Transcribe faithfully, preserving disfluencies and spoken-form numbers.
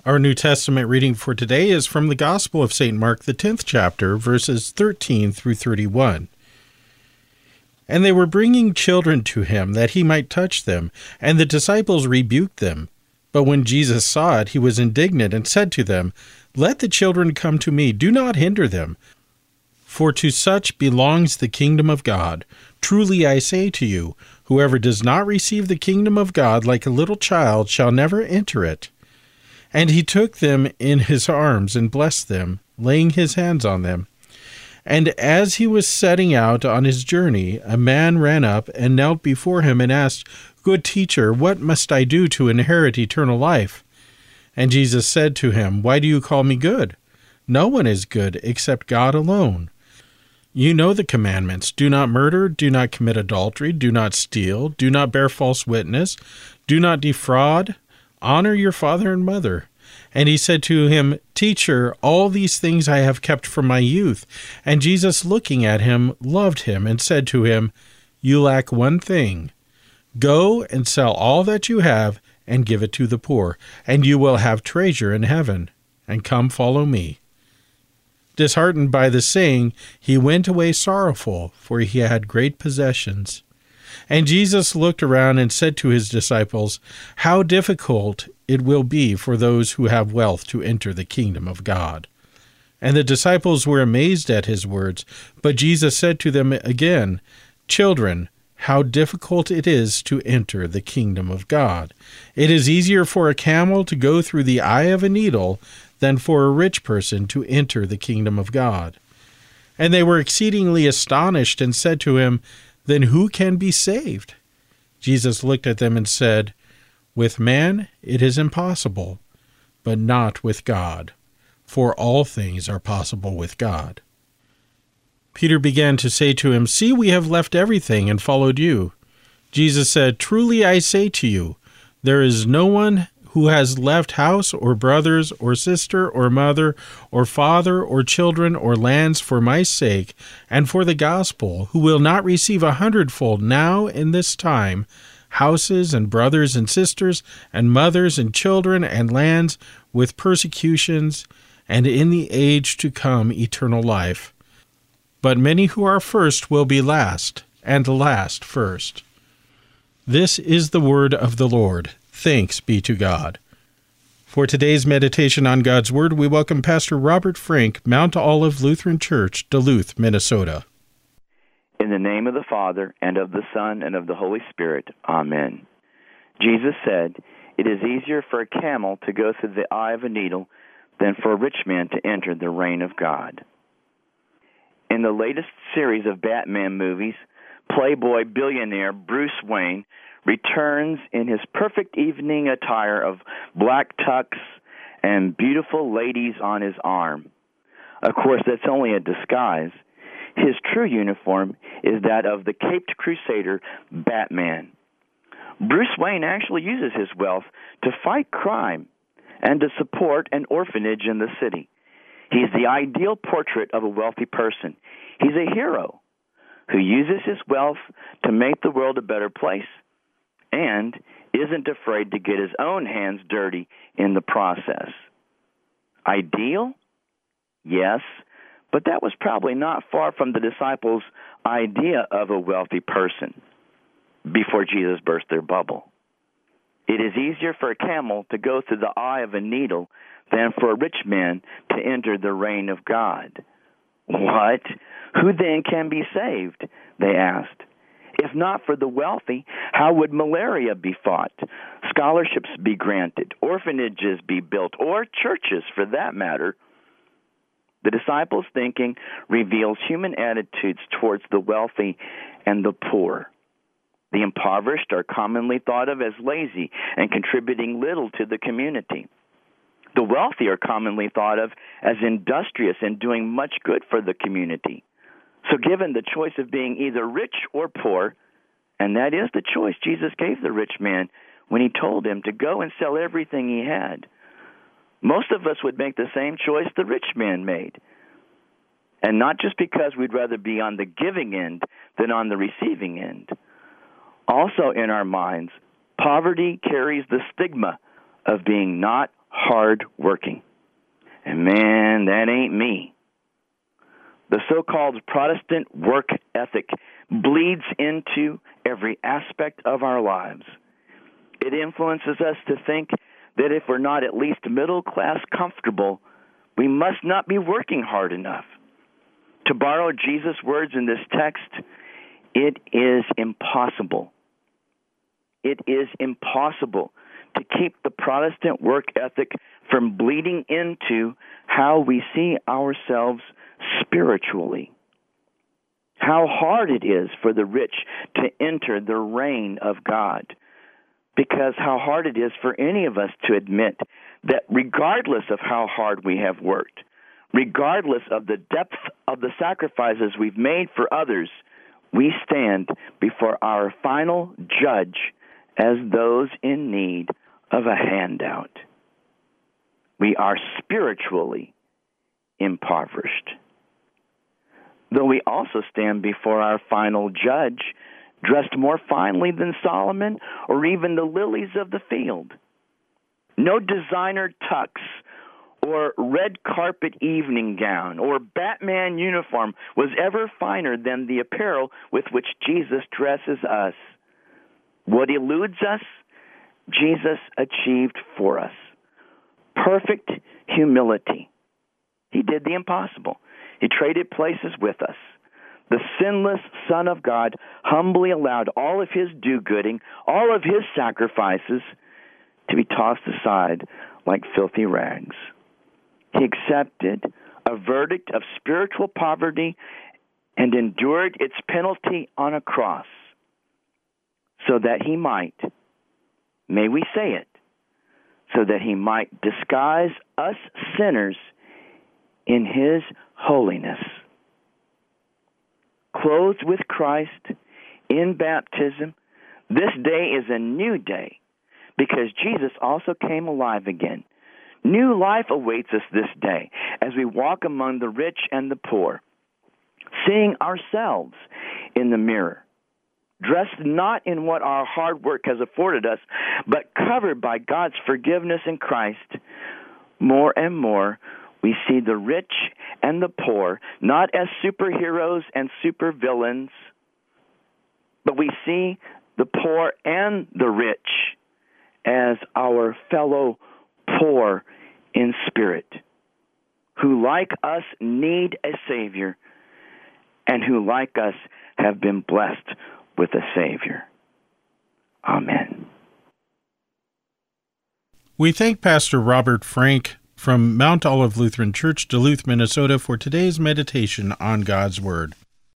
Our New Testament reading for today is from the Gospel of Saint Mark, the tenth chapter, verses thirteen through thirty-one. And they were bringing children to him, that he might touch them, and the disciples rebuked them. But when Jesus saw it, he was indignant, and said to them, Let the children come to me, do not hinder them, for to such belongs the kingdom of God. Truly I say to you, whoever does not receive the kingdom of God like a little child shall never enter it. And he took them in his arms and blessed them, laying his hands on them. And as he was setting out on his journey, a man ran up and knelt before him and asked, Good teacher, what must I do to inherit eternal life? And Jesus said to him, Why do you call me good? No one is good except God alone. You know the commandments. Do not murder, do not commit adultery, do not steal, do not bear false witness, do not defraud, honor your father and mother. And he said to him, Teacher, all these things I have kept from my youth. And Jesus, looking at him, loved him and said to him, You lack one thing. Go and sell all that you have and give it to the poor, and you will have treasure in heaven. And come follow me. Disheartened by the saying, he went away sorrowful, for he had great possessions. And Jesus looked around and said to his disciples, How difficult it will be for those who have wealth to enter the kingdom of God. And the disciples were amazed at his words. But Jesus said to them again, Children, how difficult it is to enter the kingdom of God. It is easier for a camel to go through the eye of a needle than for a rich person to enter the kingdom of God. And they were exceedingly astonished and said to him, Then who can be saved? Jesus looked at them and said, With man it is impossible, but not with God, for all things are possible with God. Peter began to say to him, See, we have left everything and followed you. Jesus said, Truly I say to you, there is no one who has left house or brothers or sister or mother or father or children or lands for my sake and for the gospel, who will not receive a hundredfold now in this time, houses and brothers and sisters and mothers and children and lands with persecutions, and in the age to come eternal life. But many who are first will be last, and the last first. This is the word of the Lord. Thanks be to God. For today's meditation on God's Word, we welcome Pastor Robert Frank, Mount Olive Lutheran Church, Duluth, Minnesota. In the name of the Father, and of the Son, and of the Holy Spirit. Amen. Jesus said, It is easier for a camel to go through the eye of a needle than for a rich man to enter the reign of God. In the latest series of Batman movies, Playboy billionaire Bruce Wayne returns in his perfect evening attire of black tux and beautiful ladies on his arm. Of course, that's only a disguise. His true uniform is that of the caped crusader Batman. Bruce Wayne actually uses his wealth to fight crime and to support an orphanage in the city. He's the ideal portrait of a wealthy person. He's a hero who uses his wealth to make the world a better place and isn't afraid to get his own hands dirty in the process. Ideal? Yes, but that was probably not far from the disciples' idea of a wealthy person before Jesus burst their bubble. It is easier for a camel to go through the eye of a needle than for a rich man to enter the reign of God. What? Who then can be saved? They asked. If not for the wealthy, how would malaria be fought, scholarships be granted, orphanages be built, or churches for that matter? The disciples' thinking reveals human attitudes towards the wealthy and the poor. The impoverished are commonly thought of as lazy and contributing little to the community. The wealthy are commonly thought of as industrious and doing much good for the community. So given the choice of being either rich or poor, and that is the choice Jesus gave the rich man when he told him to go and sell everything he had, most of us would make the same choice the rich man made. And not just because we'd rather be on the giving end than on the receiving end. Also in our minds, poverty carries the stigma of being not hard-working. And man, that ain't me. The so-called Protestant work ethic bleeds into every aspect of our lives. It influences us to think that if we're not at least middle-class comfortable, we must not be working hard enough. To borrow Jesus' words in this text, it is impossible. It is impossible to keep the Protestant work ethic from bleeding into how we see ourselves spiritually. How hard it is for the rich to enter the reign of God. Because how hard it is for any of us to admit that regardless of how hard we have worked, regardless of the depth of the sacrifices we've made for others, we stand before our final judge as those in need of a handout. We are spiritually impoverished. Though we also stand before our final judge dressed more finely than Solomon or even the lilies of the field. No designer tux or red carpet evening gown or Batman uniform was ever finer than the apparel with which Jesus dresses us. What eludes us, Jesus achieved for us. Perfect humility. He did the impossible. He traded places with us. The sinless Son of God humbly allowed all of his do-gooding, all of his sacrifices, to be tossed aside like filthy rags. He accepted a verdict of spiritual poverty and endured its penalty on a cross so that he might, may we say it, so that he might disguise us sinners in his holiness. Clothed with Christ in baptism, this day is a new day because Jesus also came alive again. New life awaits us this day as we walk among the rich and the poor, seeing ourselves in the mirror, dressed not in what our hard work has afforded us, but covered by God's forgiveness in Christ. More and more, we see the rich and the poor not as superheroes and supervillains, but we see the poor and the rich as our fellow poor in spirit, who like us need a Savior, and who like us have been blessed with a Savior. Amen. We thank Pastor Robert Frank from Mount Olive Lutheran Church, Duluth, Minnesota, for today's meditation on God's Word.